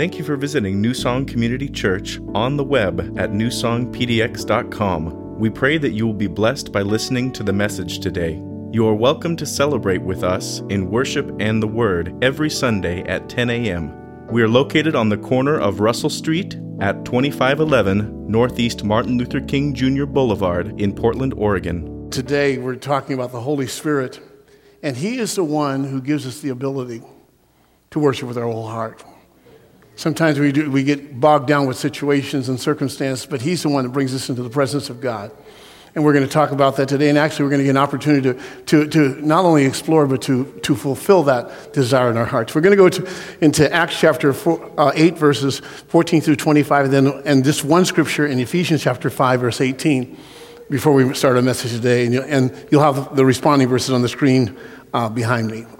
Thank you for visiting New Song Community Church on the web at newsongpdx.com. We pray that you will be blessed by listening to the message today. You are welcome to celebrate with us in worship and the Word every Sunday at 10 a.m. We are located on the corner of Russell Street at 2511 Northeast Martin Luther King Jr. Boulevard in Portland, Oregon. Today we're talking about the Holy Spirit, and He is the one who gives us the ability to worship with our whole heart. Sometimes we get bogged down with situations and circumstances, but He's the one that brings us into the presence of God. And we're going to talk about that today, and actually we're going to get an opportunity to not only explore, but to fulfill that desire in our hearts. We're going to go into Acts chapter 8, verses 14 through 25, and this one scripture in Ephesians chapter 5, verse 18, before we start our message today. And you'll have the responding verses on the screen behind me.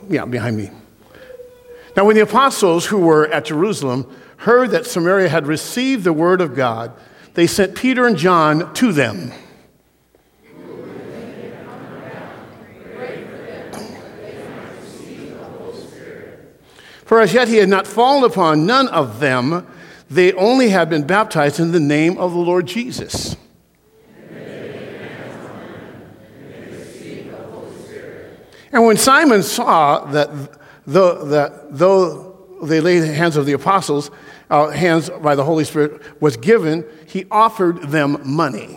Now, when the apostles who were at Jerusalem heard that Samaria had received the word of God, they sent Peter and John to them. For as yet he had not fallen upon none of them, they only had been baptized in the name of the Lord Jesus. And when Simon saw that though they laid hands of the apostles, hands by the Holy Spirit was given, he offered them money.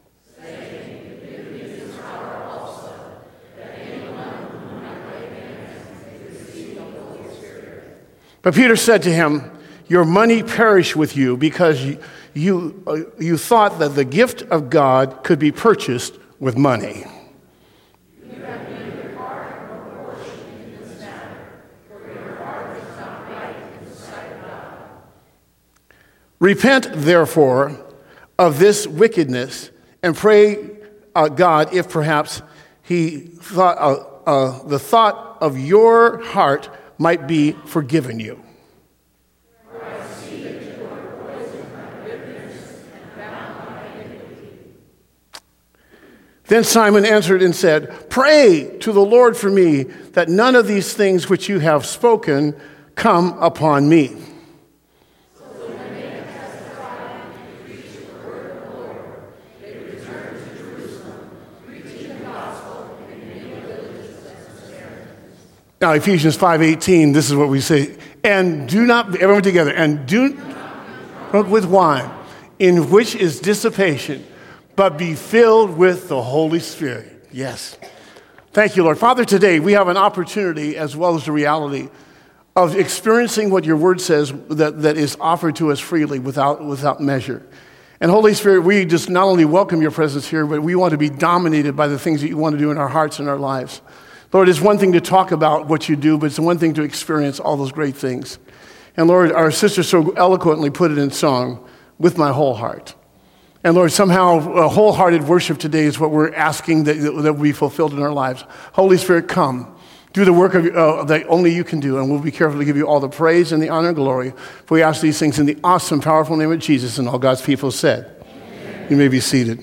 But Peter said to him, "Your money perish with you, because you thought that the gift of God could be purchased with money. Repent, therefore, of this wickedness, and pray God if perhaps the thought of your heart might be forgiven you." Then Simon answered and said, "Pray to the Lord for me, that none of these things which you have spoken come upon me." Now, Ephesians 5:18, this is what we say. And do not, everyone together, and do not drunk with wine, in which is dissipation, but be filled with the Holy Spirit. Yes. Thank you, Lord. Father, today we have an opportunity, as well as the reality, of experiencing what your word says that is offered to us freely, without measure. And Holy Spirit, we just not only welcome your presence here, but we want to be dominated by the things that you want to do in our hearts and our lives. Lord, it's one thing to talk about what you do, but it's one thing to experience all those great things. And Lord, our sister so eloquently put it in song, "With my whole heart." And Lord, somehow wholehearted worship today is what we're asking that we fulfilled in our lives. Holy Spirit, come. Do the work that only you can do, and we'll be careful to give you all the praise and the honor and glory. For we ask these things in the awesome, powerful name of Jesus, and all God's people said. Amen. You may be seated.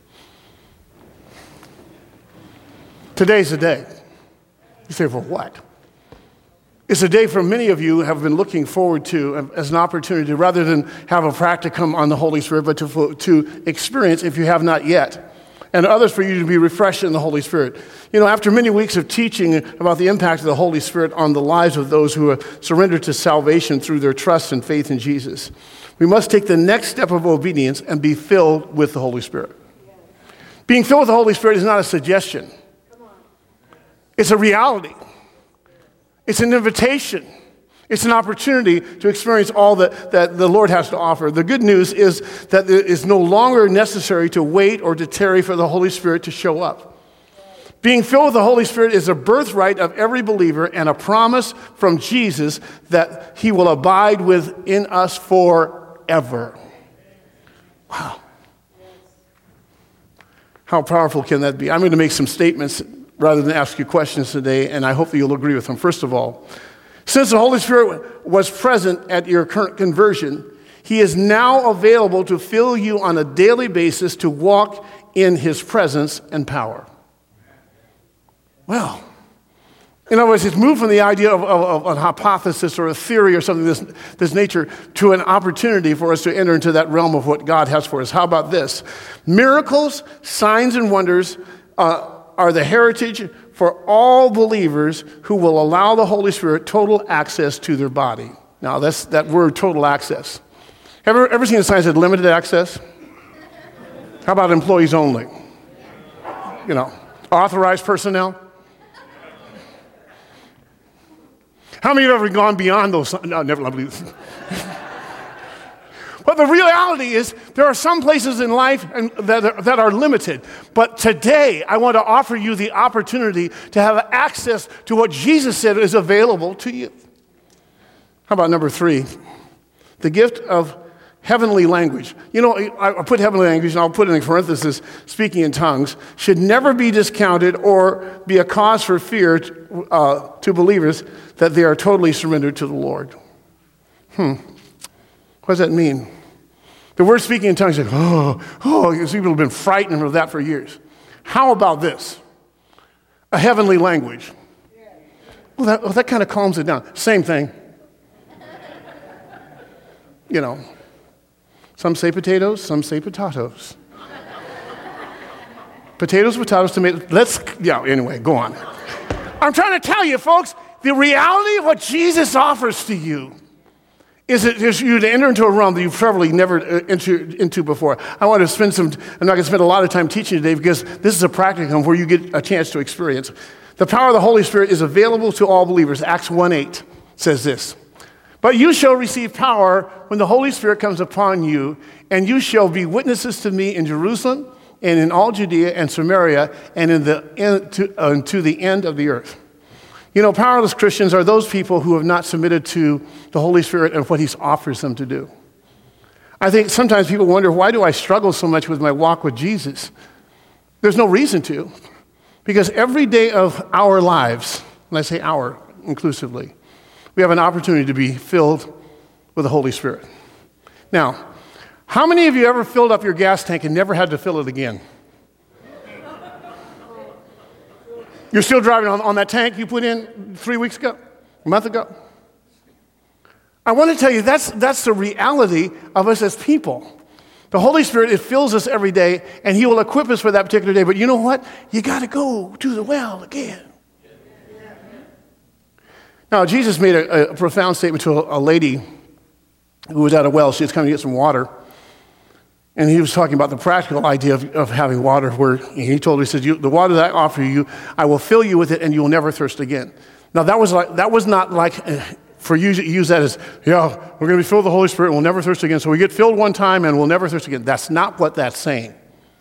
Today's the day. You say, for what? It's a day for many of you have been looking forward to as an opportunity, rather than have a practicum on the Holy Spirit, but to experience, if you have not yet, and others for you to be refreshed in the Holy Spirit. You know, after many weeks of teaching about the impact of the Holy Spirit on the lives of those who have surrendered to salvation through their trust and faith in Jesus, we must take the next step of obedience and be filled with the Holy Spirit. Being filled with the Holy Spirit is not a suggestion. It's a reality. It's an invitation. It's an opportunity to experience all that the Lord has to offer. The good news is that it is no longer necessary to wait or to tarry for the Holy Spirit to show up. Being filled with the Holy Spirit is a birthright of every believer and a promise from Jesus that He will abide within us forever. Wow. How powerful can that be? I'm going to make some statements rather than ask you questions today, and I hope that you'll agree with them. First of all, since the Holy Spirit was present at your current conversion, He is now available to fill you on a daily basis to walk in His presence and power. Well, In other words, it's moved from the idea of a hypothesis or a theory or something of this nature to an opportunity for us to enter into that realm of what God has for us. How about this? Miracles, signs, and wonders are the heritage for all believers who will allow the Holy Spirit total access to their body. Now, that's that word, total access. Ever seen a sign that said limited access? How about employees only? You know, authorized personnel? How many of you have ever gone beyond those? No, never. But the reality is, there are some places in life that are limited. But today, I want to offer you the opportunity to have access to what Jesus said is available to you. How about number 3? The gift of heavenly language. You know, I put heavenly language, and I'll put it in parenthesis, speaking in tongues, should never be discounted or be a cause for fear to believers that they are totally surrendered to the Lord. What does that mean? The word speaking in tongues, people have been frightened of that for years. How about this? A heavenly language. Well, that kind of calms it down. Same thing. You know, some say potatoes, some say potatoes. Potatoes, tomatoes. Anyway, go on. I'm trying to tell you, folks, the reality of what Jesus offers to you is you to enter into a realm that you've probably never entered into before. I'm not going to spend a lot of time teaching today because this is a practicum where you get a chance to experience. The power of the Holy Spirit is available to all believers. Acts 1:8 says this. But you shall receive power when the Holy Spirit comes upon you, and you shall be witnesses to me in Jerusalem and in all Judea and Samaria and to the end of the earth. You know, powerless Christians are those people who have not submitted to the Holy Spirit and what He offers them to do. I think sometimes people wonder, why do I struggle so much with my walk with Jesus? There's no reason to, because every day of our lives, and I say our inclusively, we have an opportunity to be filled with the Holy Spirit. Now, how many of you ever filled up your gas tank and never had to fill it again? You're still driving on that tank you put in 3 weeks ago, a month ago? I want to tell you, that's the reality of us as people. The Holy Spirit, it fills us every day, and He will equip us for that particular day. But you know what? You got to go to the well again. Now, Jesus made a profound statement to a lady who was at a well. She was coming to get some water. And He was talking about the practical idea of having water, where He told her, He said, the water that I offer you, I will fill you with it, and you will never thirst again. Now, that was not like for you to use that as, we're going to be filled with the Holy Spirit, and we'll never thirst again. So we get filled one time, and we'll never thirst again. That's not what that's saying.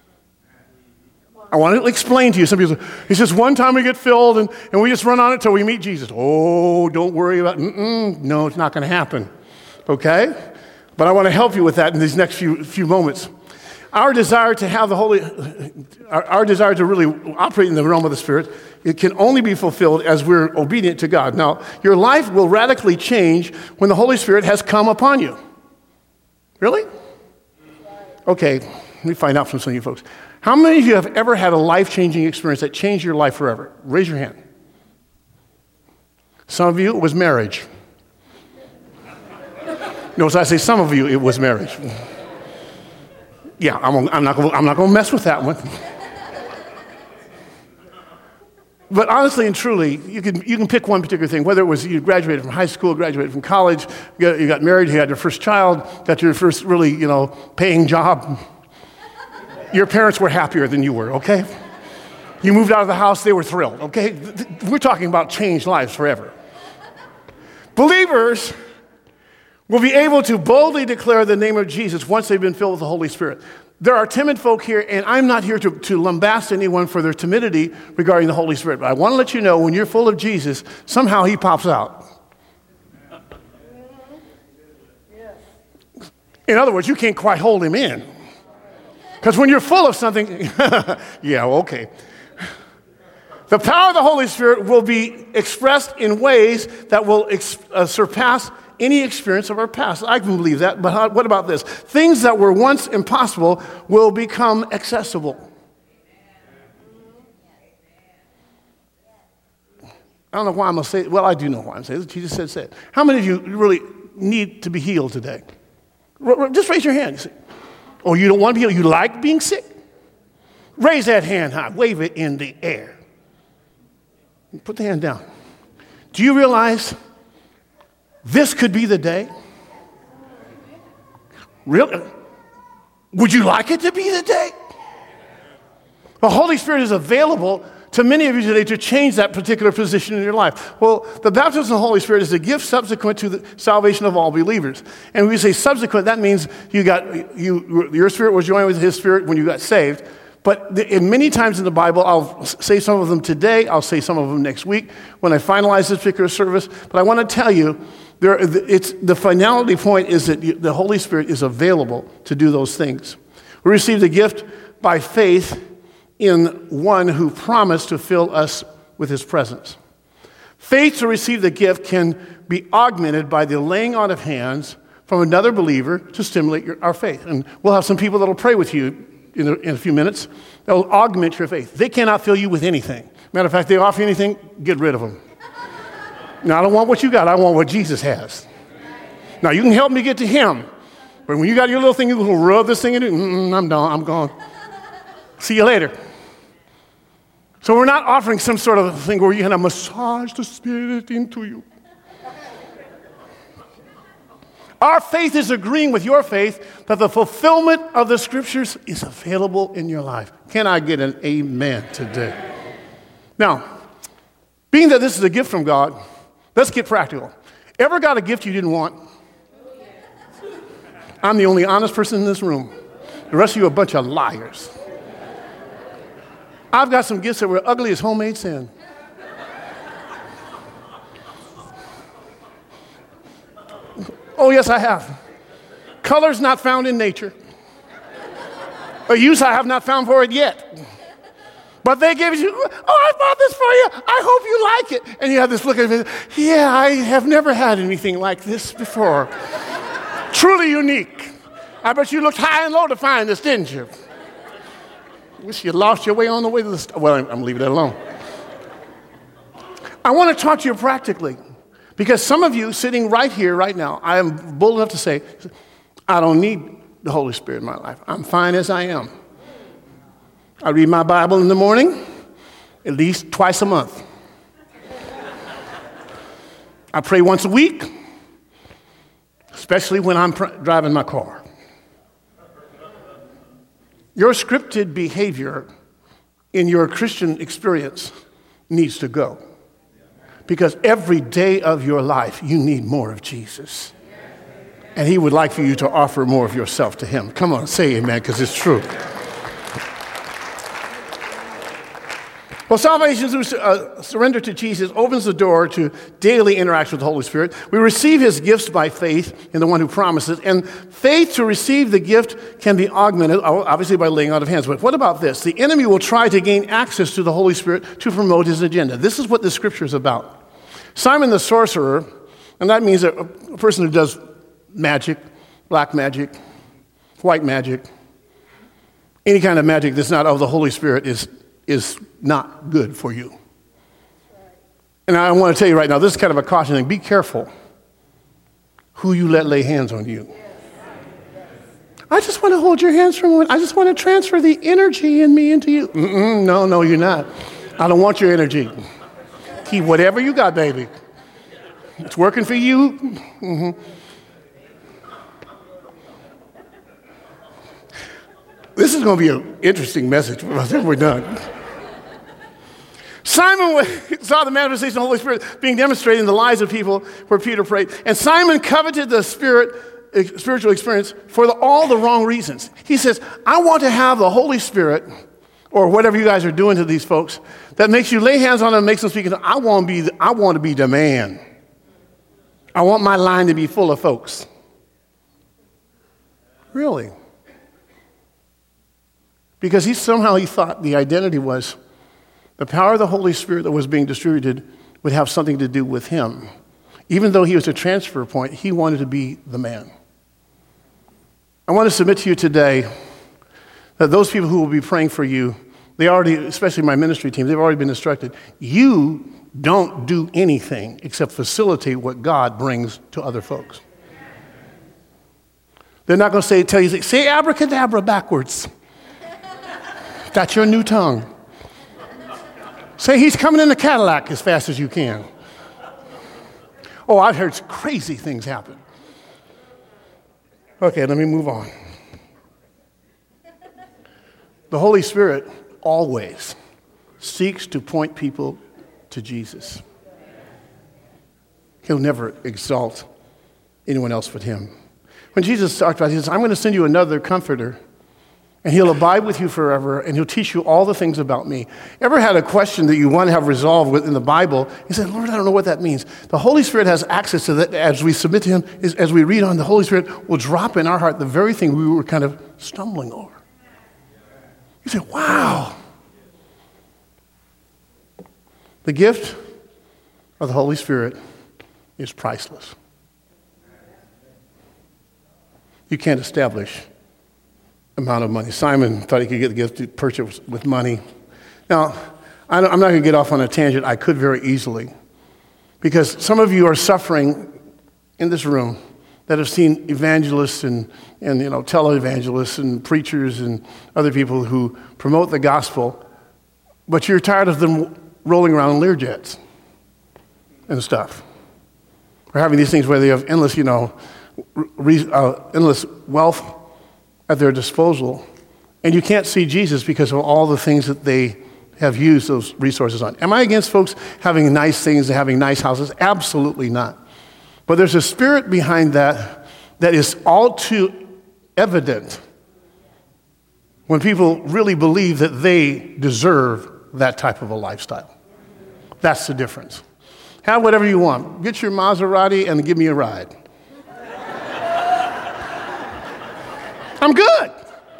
I want to explain to you. Some people say, He says, one time we get filled, and we just run on it till we meet Jesus. Oh, don't worry about it. No, it's not going to happen. Okay? But I want to help you with that in these next few moments. Our desire to have our desire to really operate in the realm of the Spirit, it can only be fulfilled as we're obedient to God. Now, your life will radically change when the Holy Spirit has come upon you. Really? Okay, let me find out from some of you folks. How many of you have ever had a life-changing experience that changed your life forever? Raise your hand. Some of you, it was marriage. Notice I say some of you, it was marriage. Yeah, I'm not going to mess with that one. But honestly and truly, you can pick one particular thing, whether it was you graduated from high school, graduated from college, you got married, you had your first child, got your first really, paying job. Your parents were happier than you were, okay? You moved out of the house, they were thrilled, okay? We're talking about changed lives forever. Believers will be able to boldly declare the name of Jesus once they've been filled with the Holy Spirit. There are timid folk here, and I'm not here to lambast anyone for their timidity regarding the Holy Spirit, but I want to let you know when you're full of Jesus, somehow He pops out. In other words, you can't quite hold Him in. Because when you're full of something, yeah, okay. The power of the Holy Spirit will be expressed in ways that will surpass any experience of our past. I can believe that, but what about this? Things that were once impossible will become accessible. I don't know why I'm going to say it. Well, I do know why I'm saying it. Jesus said, say it. How many of you really need to be healed today? Just raise your hand. Oh, you don't want to be healed? You like being sick? Raise that hand high. Wave it in the air. Put the hand down. Do you realize this could be the day? Really? Would you like it to be the day? The Holy Spirit is available to many of you today to change that particular position in your life. Well, the baptism of the Holy Spirit is a gift subsequent to the salvation of all believers. And when we say subsequent, that means your spirit was joined with his spirit when you got saved. But many times in the Bible, I'll say some of them today, I'll say some of them next week when I finalize this particular service. But I want to tell you, the finality point is that the Holy Spirit is available to do those things. We receive the gift by faith in one who promised to fill us with his presence. Faith to receive the gift can be augmented by the laying on of hands from another believer to stimulate our faith. And we'll have some people that will pray with you in a few minutes. They'll augment your faith. They cannot fill you with anything. Matter of fact, they offer you anything, get rid of them. Now, I don't want what you got. I want what Jesus has. Now, you can help me get to him. But when you got your little thing, you will rub this thing in it. I'm done. I'm gone. See you later. So we're not offering some sort of thing where you're going to massage the Spirit into you. Our faith is agreeing with your faith that the fulfillment of the Scriptures is available in your life. Can I get an amen today? Now, being that this is a gift from God, let's get practical. Ever got a gift you didn't want? I'm the only honest person in this room. The rest of you are a bunch of liars. I've got some gifts that were ugly as homemade sand. Oh, yes, I have. Colors not found in nature. A use I have not found for it yet. But they gave it to you. Oh, I bought this for you. I hope you like it. And you have this look at it. Yeah, I have never had anything like this before. Truly unique. I bet you looked high and low to find this, didn't you? Wish you lost your way on the way to the store. Well, I'm leaving that alone. I want to talk to you practically. Because some of you sitting right here, right now, I am bold enough to say, I don't need the Holy Spirit in my life. I'm fine as I am. I read my Bible in the morning, at least twice a month. I pray once a week, especially when I'm driving my car. Your scripted behavior in your Christian experience needs to go. Because every day of your life, you need more of Jesus. And he would like for you to offer more of yourself to him. Come on, say amen, because it's true. Well, salvation through surrender to Jesus opens the door to daily interaction with the Holy Spirit. We receive his gifts by faith in the one who promises. And faith to receive the gift can be augmented, obviously, by laying out of hands. But what about this? The enemy will try to gain access to the Holy Spirit to promote his agenda. This is what the scripture is about. Simon the sorcerer, and that means a person who does magic, black magic, white magic, any kind of magic that's not of the Holy Spirit is not good for you. And I want to tell you right now, this is kind of a caution thing. Be careful who you let lay hands on you. I just want to hold your hands for a moment. I just want to transfer the energy in me into you. No, you're not. I don't want your energy. Keep whatever you got, baby. It's working for you. Mm-hmm. This is going to be an interesting message by the time we're done. Simon saw the manifestation of the Holy Spirit being demonstrated in the lives of people where Peter prayed. And Simon coveted the spiritual experience for all the wrong reasons. He says, I want to have the Holy Spirit, or whatever you guys are doing to these folks, that makes you lay hands on them and makes them speak. I want to be the man. I want my line to be full of folks. Really? Because he thought the identity was the power of the Holy Spirit that was being distributed would have something to do with him. Even though he was a transfer point, he wanted to be the man. I want to submit to you today that those people who will be praying for you, they already, especially my ministry team, they've already been instructed. You don't do anything except facilitate what God brings to other folks. They're not going to tell you, say abracadabra backwards. That's your new tongue. Say he's coming in the Cadillac as fast as you can. Oh, I've heard crazy things happen. Okay, let me move on. The Holy Spirit always seeks to point people to Jesus. He'll never exalt anyone else but him. When Jesus talked about it, he says, I'm going to send you another comforter, and he'll abide with you forever, and he'll teach you all the things about me. Ever had a question that you want to have resolved in the Bible? You said, Lord, I don't know what that means. The Holy Spirit has access to that. As we submit to him, as we read on, the Holy Spirit will drop in our heart the very thing we were kind of stumbling over. You say, wow. The gift of the Holy Spirit is priceless. You can't establish amount of money. Simon thought he could get the gift to purchase with money. Now, I'm not going to get off on a tangent. I could very easily. Because some of you are suffering in this room that have seen evangelists and televangelists and preachers and other people who promote the gospel, but you're tired of them rolling around in Learjets and stuff. Or having these things where they have endless, endless wealth at their disposal, and you can't see Jesus because of all the things that they have used those resources on. Am I against folks having nice things and having nice houses? Absolutely not. But there's a spirit behind that is all too evident when people really believe that they deserve that type of a lifestyle. That's the difference. Have whatever you want. Get your Maserati and give me a ride. I'm good.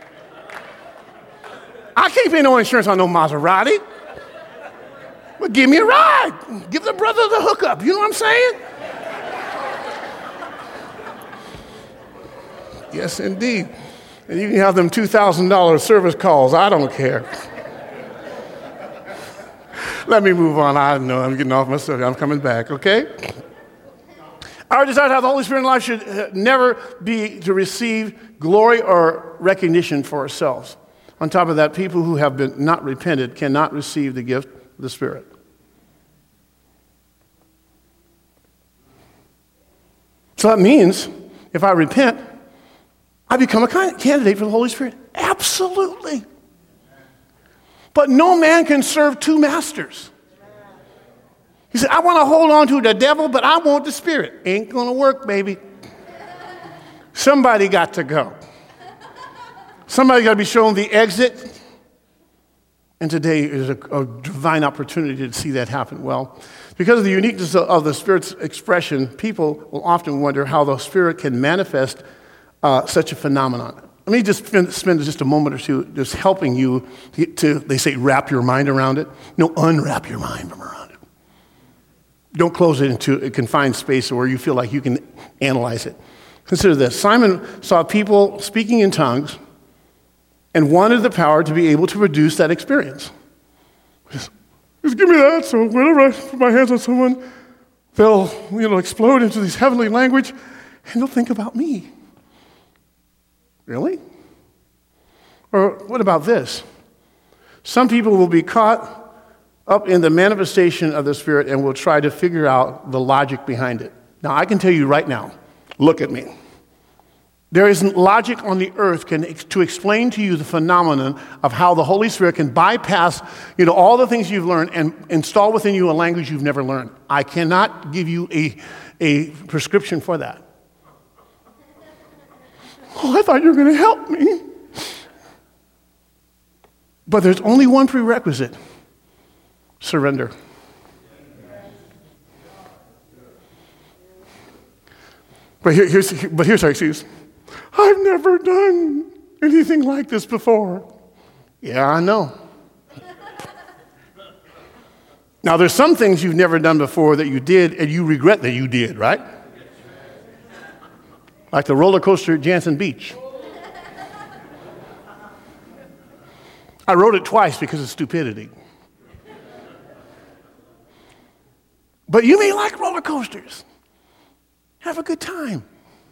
I can't pay no insurance on no Maserati. But give me a ride. Give the brother the hookup. You know what I'm saying? Yes, indeed. And you can have them $2,000 service calls. I don't care. Let me move on. I know I'm getting off my subject. I'm coming back, okay? Our desire to have the Holy Spirit in life should never be to receive glory or recognition for ourselves. On top of that, people who have been not repented cannot receive the gift of the Spirit. So that means if I repent, I become a candidate for the Holy Spirit. Absolutely. But no man can serve two masters. He said, I want to hold on to the devil, but I want the Spirit. Ain't going to work, baby. Somebody got to go. Somebody got to be shown the exit. And today is a divine opportunity to see that happen. Well, because of the uniqueness of the Spirit's expression, people will often wonder how the Spirit can manifest such a phenomenon. Let me just spend just a moment or two just helping you to, they say, wrap your mind around it. No, unwrap your mind around it. Don't close it into a confined space where you feel like you can analyze it. Consider this. Simon saw people speaking in tongues and wanted the power to be able to produce that experience. Just give me that, so whenever I put my hands on someone, they'll explode into this heavenly language, and they'll think about me. Really? Or what about this? Some people will be caught up in the manifestation of the Spirit and will try to figure out the logic behind it. Now, I can tell you right now, look at me. There isn't logic on the earth to explain to you the phenomenon of how the Holy Spirit can bypass, all the things you've learned and install within you a language you've never learned. I cannot give you a prescription for that. Oh, I thought you were going to help me. But there's only one prerequisite: surrender. But here's our excuse. I've never done anything like this before. Yeah, I know. Now, there's some things you've never done before that you did and you regret that you did, right? Like the roller coaster at Jansen Beach. I rode it twice because of stupidity. But you may like roller coasters. Have a good time.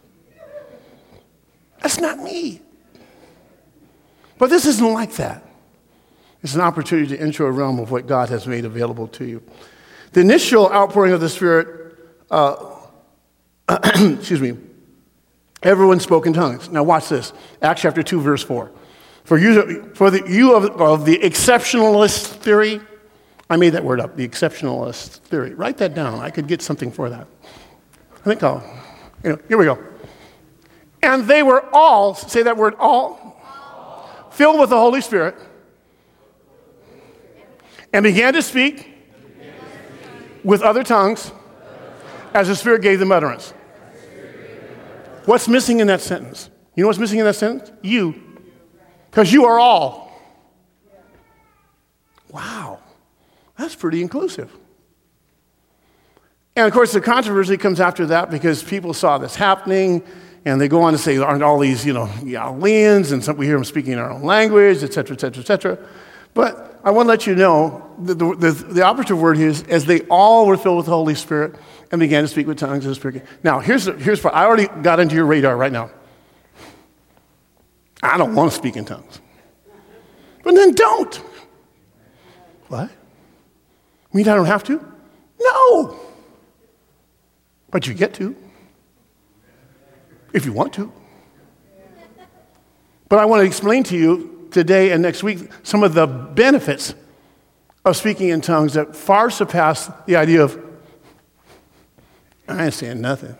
That's not me. But this isn't like that. It's an opportunity to enter a realm of what God has made available to you. The initial outpouring of the Spirit, everyone spoke in tongues. Now watch this. Acts chapter 2, verse 4. For you of the exceptionalist theory, I made that word up, the exceptionalist theory. Write that down. I could get something for that. I think here we go. And they were all, say that word, all, filled with the Holy Spirit, and began to speak with other tongues as the Spirit gave them utterance. What's missing in that sentence? You know what's missing in that sentence? You. Because you are all. Wow. That's pretty inclusive. And of course, the controversy comes after that because people saw this happening, and they go on to say, aren't all these, Galileans, and we hear them speaking in our own language, et cetera, et cetera, et cetera. But I want to let you know that the operative word is, as they all were filled with the Holy Spirit and began to speak with tongues as the Spirit. Now, here's what I already got into your radar right now. I don't want to speak in tongues. But then don't. What? Mean I don't have to? No. But you get to. If you want to. But I want to explain to you today and next week some of the benefits of speaking in tongues that far surpass the idea of, I ain't saying nothing.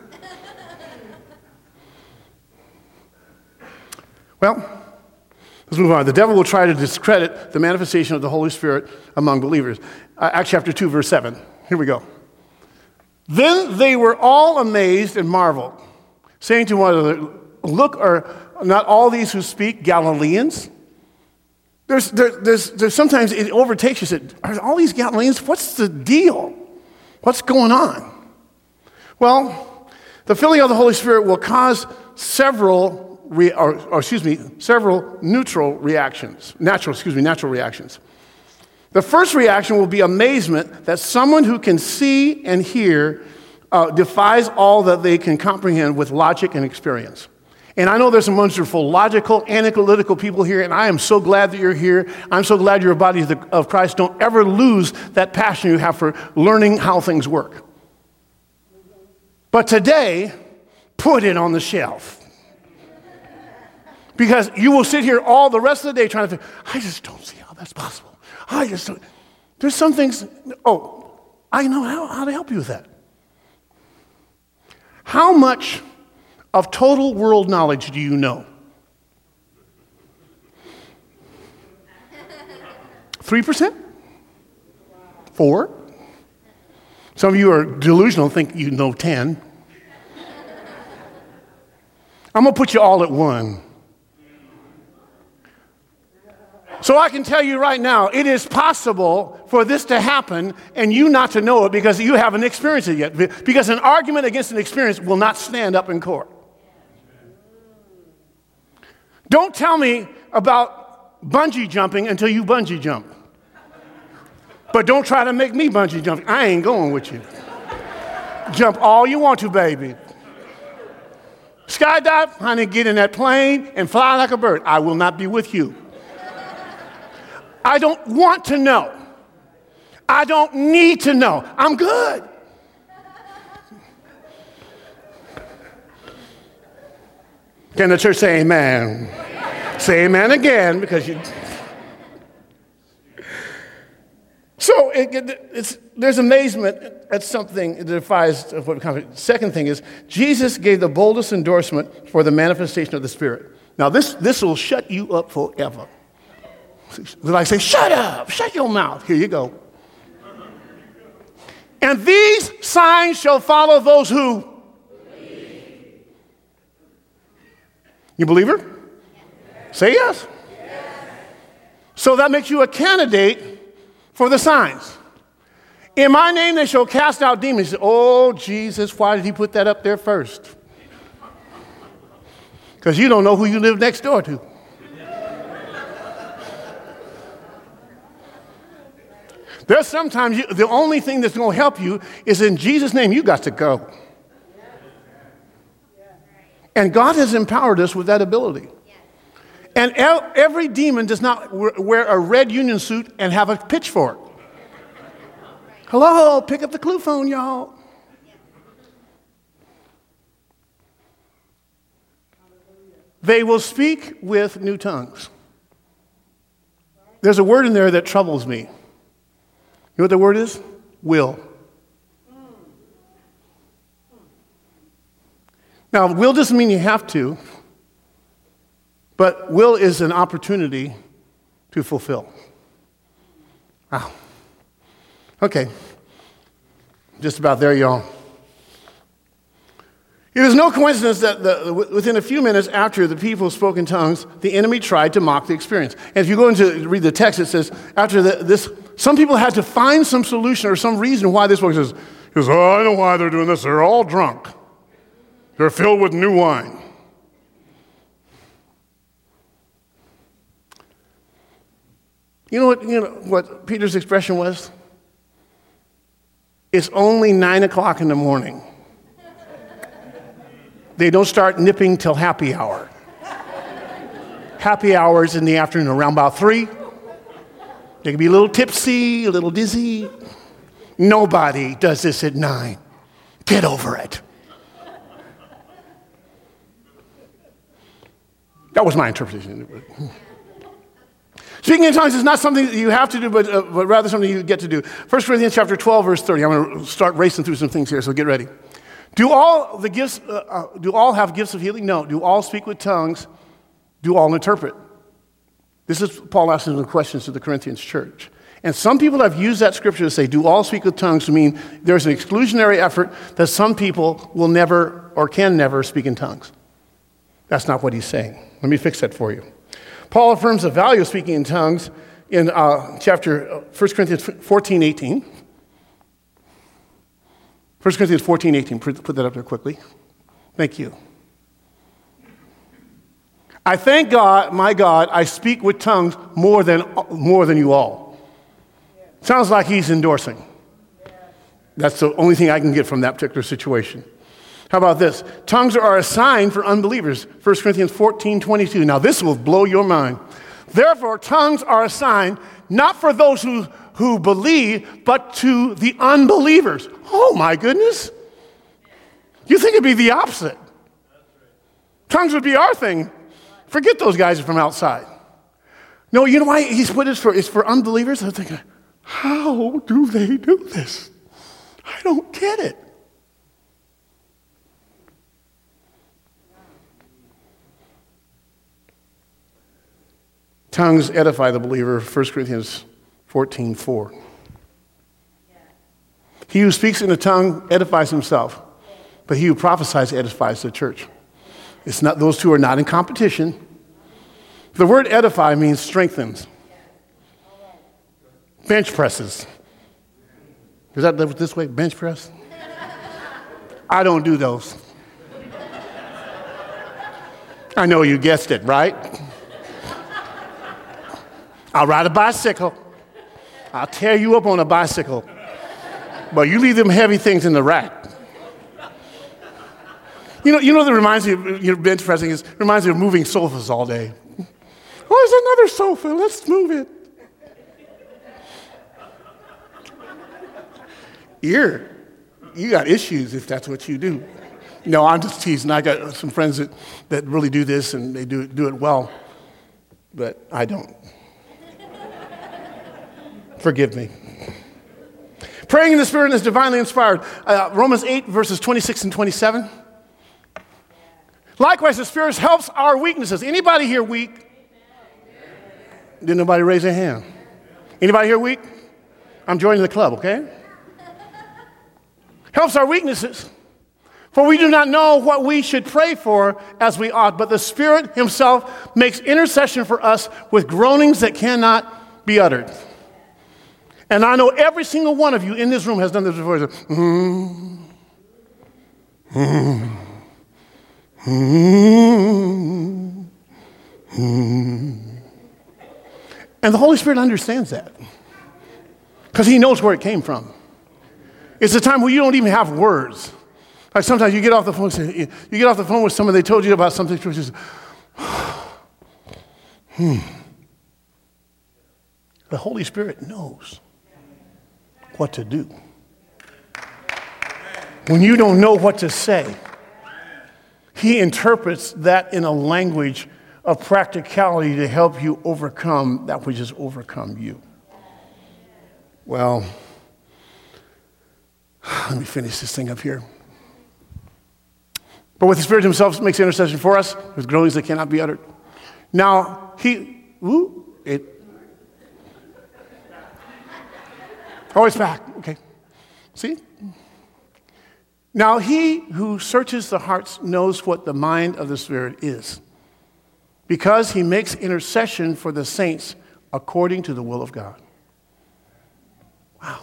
Well, let's move on. The devil will try to discredit the manifestation of the Holy Spirit among believers. Acts chapter 2, verse 7. Here we go. Then they were all amazed and marveled, saying to one another, look, are not all these who speak Galileans? There's sometimes it overtakes you. Said, are all these Galileans? What's the deal? What's going on? Well, the filling of the Holy Spirit will cause several natural reactions. The first reaction will be amazement that someone who can see and hear defies all that they can comprehend with logic and experience. And I know there's some wonderful logical, analytical people here, and I am so glad that you're here. I'm so glad you're a body of Christ. Don't ever lose that passion you have for learning how things work. But today, put it on the shelf. Because you will sit here all the rest of the day trying to think, I just don't see how that's possible. I just don't. There's some things, I know how to help you with that. How much of total world knowledge do you know? 3%? 4%? Some of you are delusional, think you know 10. I'm going to put you all at 1. So I can tell you right now, it is possible for this to happen and you not to know it because you haven't experienced it yet. Because an argument against an experience will not stand up in court. Don't tell me about bungee jumping until you bungee jump. But don't try to make me bungee jump. I ain't going with you. Jump all you want to, baby. Skydive, honey, get in that plane and fly like a bird. I will not be with you. I don't want to know. I don't need to know. I'm good. Can the church say amen? Say amen again because you... So there's amazement at something that defies what comes. Second thing is, Jesus gave the boldest endorsement for the manifestation of the Spirit. Now this will shut you up forever. Like say, shut up, shut your mouth. Here you go. And these signs shall follow those who believe. You believer? Yes. Say yes. Yes. So that makes you a candidate for the signs. In my name they shall cast out demons. Oh, Jesus, why did he put that up there first? Because you don't know who you live next door to. There's sometimes the only thing that's going to help you is in Jesus' name, you got to go. And God has empowered us with that ability. And every demon does not wear a red union suit and have a pitchfork. Hello, pick up the clue phone, y'all. They will speak with new tongues. There's a word in there that troubles me. You know what the word is? Will. Now, will doesn't mean you have to, but will is an opportunity to fulfill. Wow. Okay. Just about there, y'all. It is no coincidence that within a few minutes after the people spoke in tongues, the enemy tried to mock the experience. And if you go into read the text, it says, after this, some people had to find some solution or some reason why this works. He goes, oh, I know why they're doing this. They're all drunk. They're filled with new wine. You know what Peter's expression was? It's only 9 o'clock in the morning. They don't start nipping till happy hour. Happy hour is in the afternoon, around about 3. They can be a little tipsy, a little dizzy. Nobody does this at 9. Get over it. That was my interpretation. Speaking in tongues is not something that you have to do, but rather something you get to do. 1 Corinthians chapter 12, verse 30. I'm going to start racing through some things here, so get ready. Do all have gifts of healing? No. Do all speak with tongues? Do all interpret? This is Paul asking the questions to the Corinthians church. And some people have used that scripture to say, do all speak with tongues, to mean there's an exclusionary effort that some people will never or can never speak in tongues. That's not what he's saying. Let me fix that for you. Paul affirms the value of speaking in tongues in 1 Corinthians 14, 18. 1 Corinthians 14, 18. Put that up there quickly. Thank you. I thank God, my God, I speak with tongues more than you all. Sounds like he's endorsing. That's the only thing I can get from that particular situation. How about this? Tongues are a sign for unbelievers. 1 Corinthians 14, 22. Now this will blow your mind. Therefore, tongues are a sign not for those who believe, but to the unbelievers. Oh my goodness. You think it'd be the opposite. Tongues would be our thing. Forget those guys from outside. No, you know why he's put it it's for unbelievers? I'm thinking, how do they do this? I don't get it. Tongues edify the believer, 1 Corinthians 14, 4. He who speaks in a tongue edifies himself, but he who prophesies edifies the church. It's not; those two are not in competition. The word edify means strengthens. Bench presses. Is that this way? Bench press? I don't do those. I know you guessed it, right? I'll ride a bicycle. I'll tear you up on a bicycle. But you leave them heavy things in the rack. You know that reminds me of bench pressing reminds me of moving sofas all day. Oh, there's another sofa. Let's move it. You got issues if that's what you do. No, I'm just teasing. I got some friends that really do this and they do it well. But I don't. Forgive me. Praying in the Spirit is divinely inspired. Romans 8, verses 26 and 27. Likewise, the Spirit helps our weaknesses. Anybody here weak? Didn't nobody raise their hand? Anybody here weak? I'm joining the club, okay? Helps our weaknesses. For we do not know what we should pray for as we ought, but the Spirit himself makes intercession for us with groanings that cannot be uttered. And I know every single one of you in this room has done this before. And the Holy Spirit understands that. Because he knows where it came from. It's a time where you don't even have words. Like sometimes you get off the phone, with someone, they told you about something, you just, The Holy Spirit knows what to do. When you don't know what to say, he interprets that in a language of practicality to help you overcome that which has overcome you. Well, let me finish this thing up here. But with the Spirit himself makes intercession for us with groanings that cannot be uttered. Now, it's back. Okay. See? Now, he who searches the hearts knows what the mind of the Spirit is, because he makes intercession for the saints according to the will of God. Wow.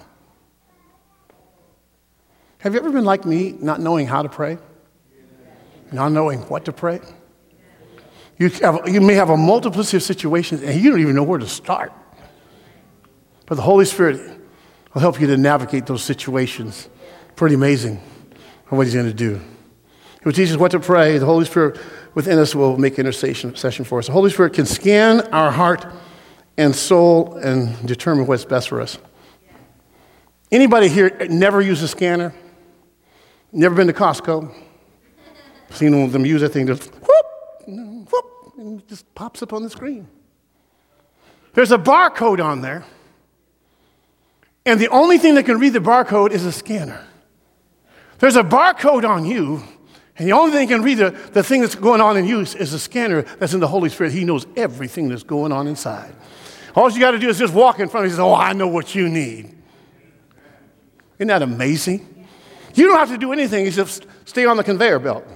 Have you ever been like me, not knowing how to pray? Not knowing what to pray? You may have a multiplicity of situations, and you don't even know where to start. But the Holy Spirit will help you to navigate those situations. Pretty amazing what he's going to do. He will teach us what to pray. The Holy Spirit within us will make intercession for us. The Holy Spirit can scan our heart and soul and determine what's best for us. Anybody here never used a scanner? Never been to Costco? Seen them use that thing, just whoop, whoop, and it just pops up on the screen. There's a barcode on there, and the only thing that can read the barcode is a scanner. There's a barcode on you, and the only thing that can read the thing that's going on in you is a scanner that's in the Holy Spirit. He knows everything that's going on inside. All you got to do is just walk in front of him and say, oh, I know what you need. Isn't that amazing? You don't have to do anything. You just stay on the conveyor belt.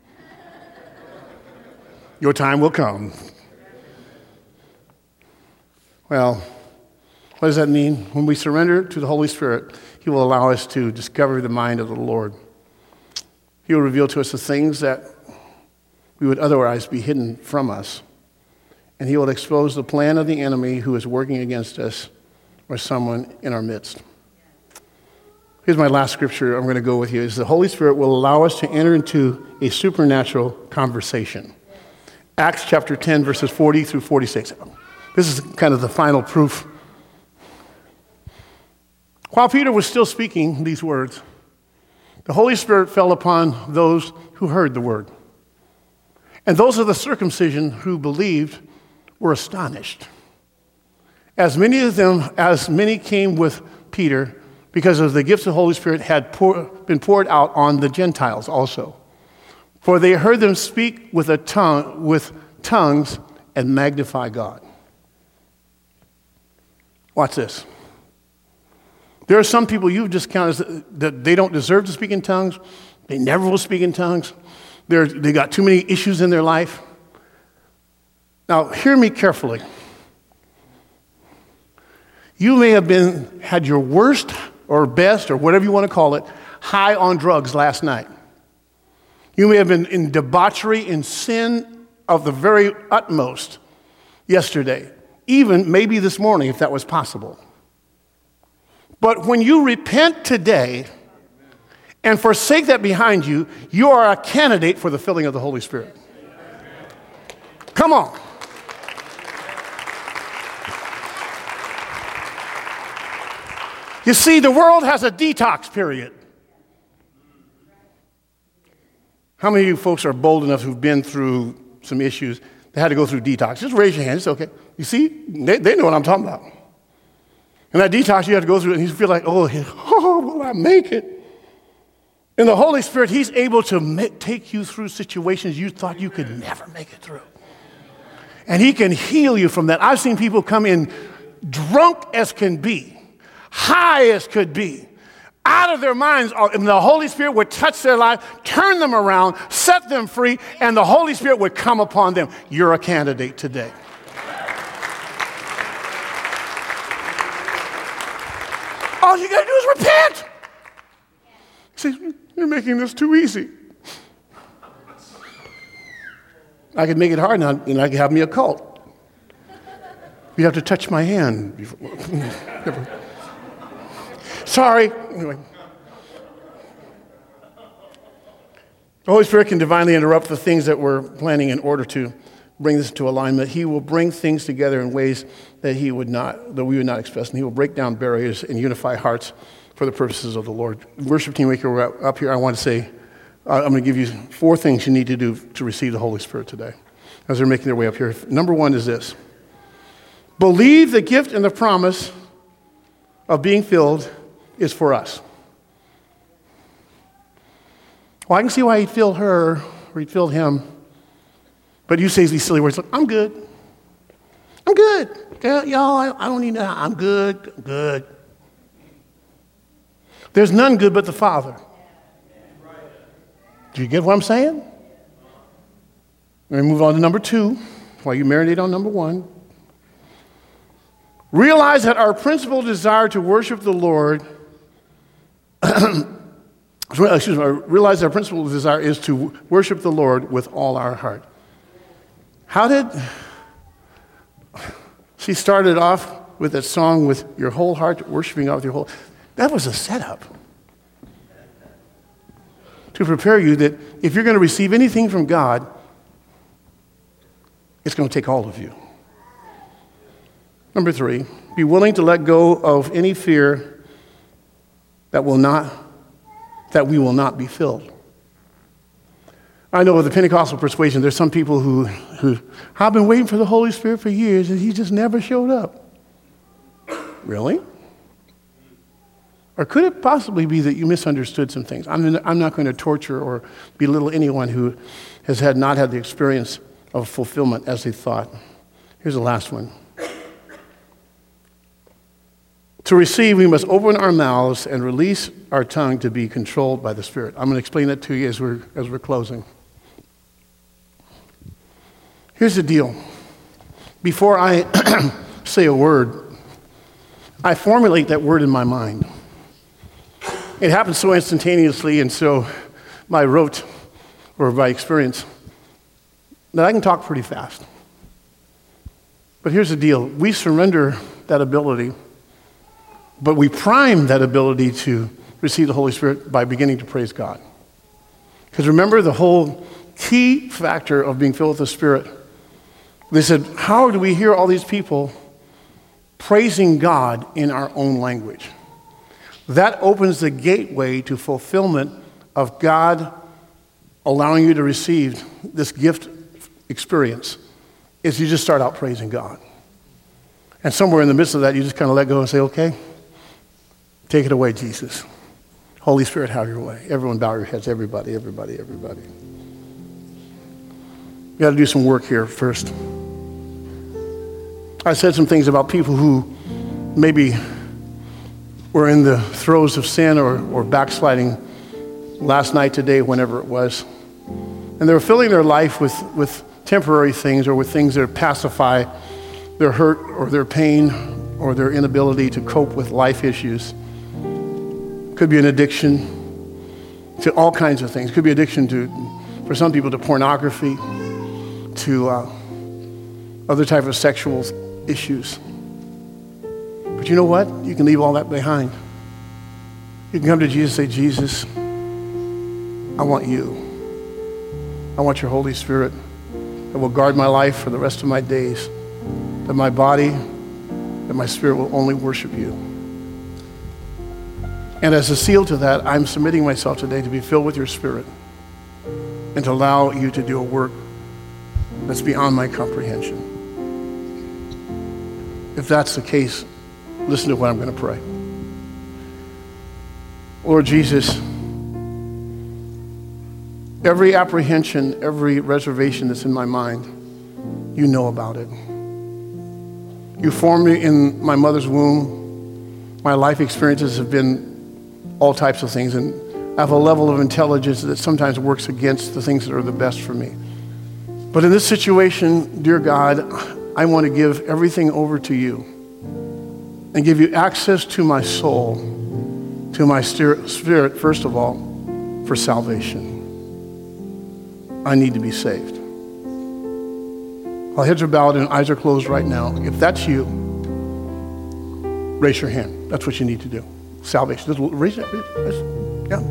Your time will come. Well, what does that mean? When we surrender to the Holy Spirit, he will allow us to discover the mind of the Lord. He will reveal to us the things that we would otherwise be hidden from us. And he will expose the plan of the enemy who is working against us or someone in our midst. Here's my last scripture I'm going to go with you. Is the Holy Spirit will allow us to enter into a supernatural conversation. Acts chapter 10, verses 40 through 46. This is kind of the final proof. While Peter was still speaking these words, the Holy Spirit fell upon those who heard the word. And those of the circumcision who believed were astonished. As many came with Peter, because of the gifts of the Holy Spirit had been poured out on the Gentiles also. For they heard them speak with tongues and magnify God. Watch this. There are some people you've discounted that they don't deserve to speak in tongues. They never will speak in tongues. They got too many issues in their life. Now, hear me carefully. You may have had your worst or best, or whatever you want to call it, high on drugs last night. You may have been in debauchery and sin of the very utmost yesterday, even maybe this morning if that was possible. But when you repent today and forsake that behind you, you are a candidate for the filling of the Holy Spirit. Come on. You see, the world has a detox period. How many of you folks are bold enough who've been through some issues that had to go through detox? Just raise your hand. It's okay. You see, they know what I'm talking about. And that detox you have to go through, and you feel like, oh, will I make it? In the Holy Spirit, he's able to take you through situations you thought you could never make it through. And he can heal you from that. I've seen people come in drunk as can be, high as could be, out of their minds, and the Holy Spirit would touch their life, turn them around, set them free, and the Holy Spirit would come upon them. You're a candidate today. All you got to do is repent. See, you're making this too easy. I could make it hard now, and I could have me a cult. You have to touch my hand before. Sorry. Anyway. The Holy Spirit can divinely interrupt the things that we're planning in order to bring this into alignment. He will bring things together in ways that we would not express, and he will break down barriers and unify hearts for the purposes of the Lord. Worship team, we're up here. I want to say, I'm going to give you 4 things you need to do to receive the Holy Spirit today as they're making their way up here. Number 1 is this. Believe the gift and the promise of being filled is for us. Well, I can see why he'd filled her or he'd filled him. But you say these silly words like, I'm good. I'm good. Y'all, I don't need that. I'm good. I'm good. There's none good but the Father. Do you get what I'm saying? Let me move on to number 2 while you marinate on number 1. Realize that our principal desire to worship the Lord realize our principal desire is to worship the Lord with all our heart. How did she started off with that song with your whole heart, worshiping God with your whole. That was a setup to prepare you that if you're going to receive anything from God, it's going to take all of you. Number 3, be willing to let go of any fear that we will not be filled. I know with the Pentecostal persuasion, there's some people who I've been waiting for the Holy Spirit for years and he just never showed up. Really? Or could it possibly be that you misunderstood some things? I'm not going to torture or belittle anyone who has not had the experience of fulfillment as they thought. Here's the last one. To receive, we must open our mouths and release our tongue to be controlled by the Spirit. I'm going to explain that to you as we're closing. Here's the deal. Before I say a word, I formulate that word in my mind. It happens so instantaneously and so by rote or by experience that I can talk pretty fast. But here's the deal. We surrender that ability, but we prime that ability to receive the Holy Spirit by beginning to praise God. Because remember the whole key factor of being filled with the Spirit. They said, how do we hear all these people praising God in our own language? That opens the gateway to fulfillment of God allowing you to receive this gift experience, is you just start out praising God. And somewhere in the midst of that, you just kind of let go and say, okay, take it away, Jesus. Holy Spirit, have your way. Everyone bow your heads. Everybody. You got to do some work here first. I said some things about people who maybe were in the throes of sin or backsliding last night, today, whenever it was. And they were filling their life with temporary things or with things that pacify their hurt or their pain or their inability to cope with life issues. Could be an addiction to all kinds of things. Could be addiction for some people, to pornography, to other type of sexual issues. But you know what? You can leave all that behind. You can come to Jesus and say, Jesus, I want you. I want your Holy Spirit that will guard my life for the rest of my days, that my body, that my spirit will only worship you. And as a seal to that, I'm submitting myself today to be filled with your Spirit and to allow you to do a work that's beyond my comprehension. If that's the case, listen to what I'm going to pray. Lord Jesus, every apprehension, every reservation that's in my mind, you know about it. You formed me in my mother's womb. My life experiences have been all types of things, and I have a level of intelligence that sometimes works against the things that are the best for me. But in this situation, dear God, I want to give everything over to you and give you access to my soul, to my spirit, first of all, for salvation. I need to be saved. While heads are bowed and eyes are closed right now, if that's you, raise your hand. That's what you need to do. salvation. Just read it. Yeah.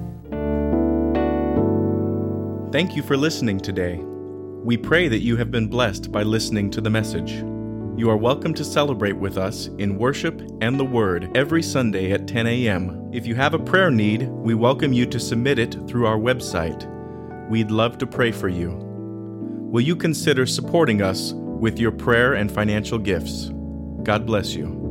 Thank you for listening today. We pray that you have been blessed by listening to the message. You are welcome to celebrate with us in worship and the Word every Sunday at 10 a.m. If you have a prayer need, we welcome you to submit it through our website. We'd love to pray for you. Will you consider supporting us with your prayer and financial gifts? God bless you.